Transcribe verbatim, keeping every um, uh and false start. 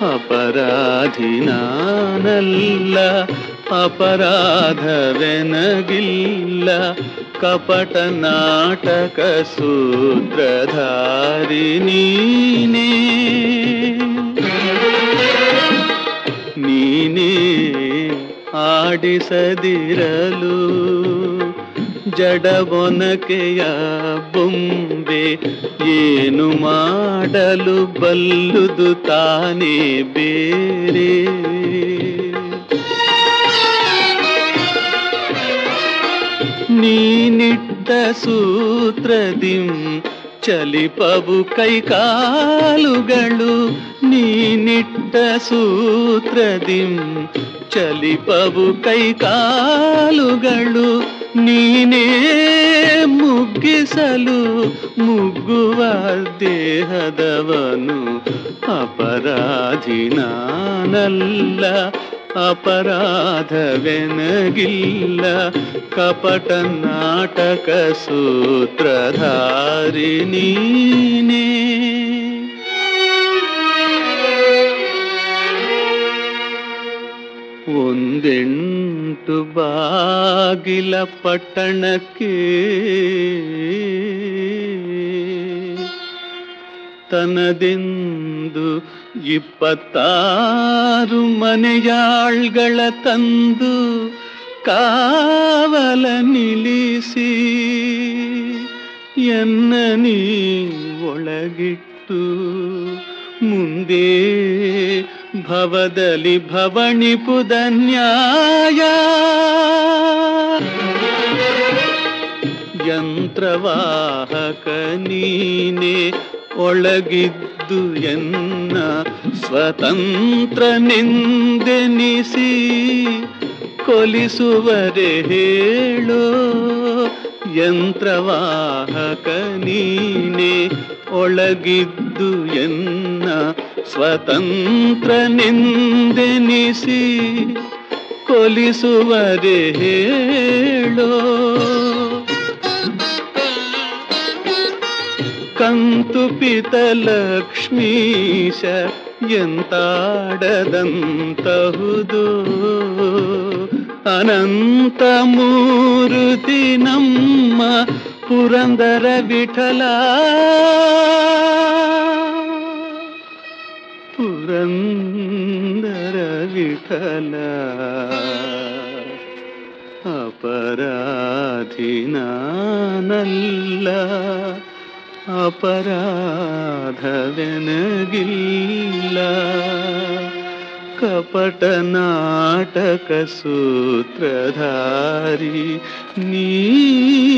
ಅಪರಾಧಿ ನಾನಲ್ಲ, ಅಪರಾಧವೆನಗಿಲ್ಲ, ಕಪಟ ನಾಟಕ ಸೂತ್ರಧಾರಿ ನೀನೇ. ನೀನೇ ಆಡಿಸದಿರಲು ಜಡಬೊನಕೆಯ ಬೊಂಬೆ, ಏನು ಮಾಡಲು ಬಲ್ಲುದು ತಾನೇ ಬೇರೆ. ನೀನಿಟ್ಟ ಸೂತ್ರದಿಂ ಚಲಿಪವು ಕೈಕಾಲುಗಳು, ನೀನಿಟ್ಟ ಸೂತ್ರದಿಂ ಚಲಿಪವು ಕೈಕಾಲುಗಳು, ನೀನೇ ಮುಗ್ಗಿಸಲು ಮುಗ್ಗುವ ದೇಹದವನು. ಅಪರಾಧಿ ನಾನಲ್ಲ, ಅಪರಾಧವೆನಗಿಲ್ಲ, ಕಪಟ ನಾಟಕ ಸೂತ್ರಧಾರಿ ನೀನೇ. ಒಂದೆಂಟು ಬಾಗಿಲ ಪಟ್ಟಣಕ್ಕೆ ತನದೆಂದು ಇಪ್ಪತ್ತಾರು ಮನೆಯಾಳ್ಗಳ ತಂದು ಕಾವಲ ನಿಲ್ಲಿಸಿ, ಎನ್ನ ನೀ ಒಳಗಿಟ್ಟು ಮುಂದೆ ಭವದಲ್ಲಿ ಭವಣಿಪುದ ನ್ಯಾಯ. ಯಂತ್ರವಾಹಕ ನೀನೆ ಒಳಗಿದ್ದು ಎನ್ನ ಸ್ವತಂತ್ರನೆಂದೆನಿಸಿ, ಕೊಲಿಸುವರೆ ಹೇಳೋ ಯಂತ್ರವಾಹಕ ನೀನೆ ಒಳಗಿದ್ದು ಎನ್ನ ಸ್ವತಂತ್ರನೆಂದೆನಿಸಿ, ಕೊಲಿಸುವರೆ ಹೇಳೋ. ಕಂತುಪಿತಲಕ್ಷ್ಮೀಶ ಎಂತಾಡದಂತಹುದು, ಅನಂತ ಮೂರುತಿ ನಮ್ಮ ಪುರಂದರ ವಿಠಲ. ಪುರಂದರ ವಿಠಲ ಅಪರಾಧಿ ನಾನಲ್ಲ, ಅಪರಾಧವೆನಗಿಲ್ಲ, ಕಪಟ ನಾಟಕ ಸೂತ್ರಧಾರಿ ನೀ.